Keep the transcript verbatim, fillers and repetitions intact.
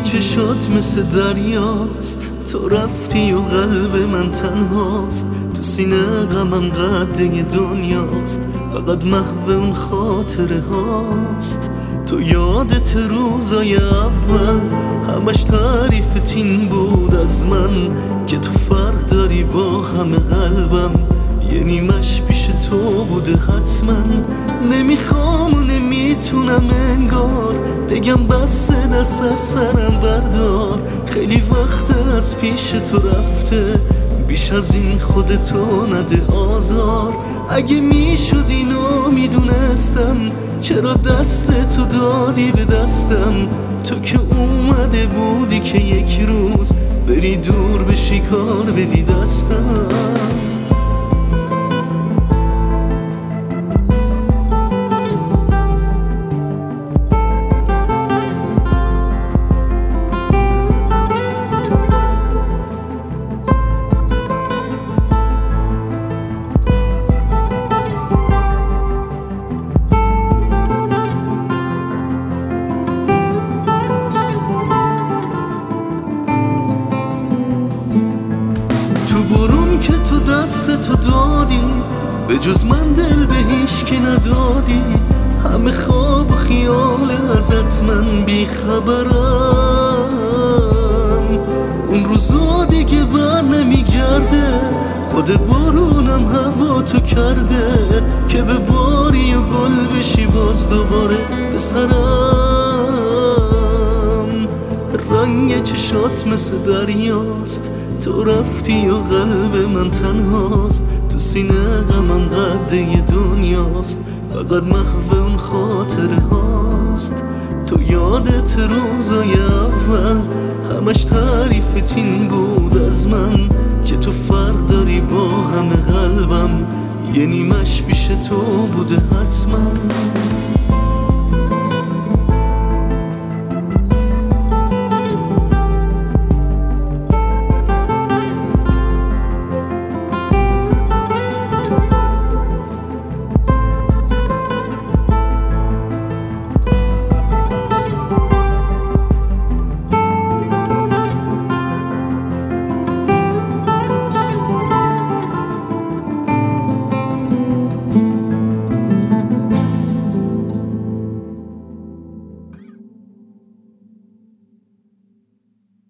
چشات مثل دریاست، تو رفتی و قلب من تنهاست. تو سینه غمم قده دنیاست، فقط محو اون خاطره هاست. تو یادت روزای اول همش تعریف تین بود از من، که تو فرق داری با همه قلبم، یه نیمش پیش تو بوده حتما. نمیخوام و نمیتونم انگار بگم بس، دست از سرم بردار. خیلی وقت از پیش تو رفته، بیش از این خودتو نده آزار. اگه میشد اینو میدونستم، چرا دست تو دادی به دستم؟ تو که اومده بودی که یک روز بری دور بشی کار بدی دستم. که تو دست تو دادی، به جز من دل به هیچ کی ندادی. همه خواب و خیال ازت من بیخبرم، اون روزا دیگه بر نمیگرده. خود بارونم هوا تو کرده، که به باری و گل بشی باز دوباره به سرم. رنگ چشات مثل دریاست، تو رفتی و قلب من تنهاست. تو سینه غمم قده دنیاست، فقط محو اون خاطره هاست. تو یادت روزای اول همش تعریف تین بود از من، که تو فرق داری با همه قلبم، یه نیمش پیش تو بوده حتما.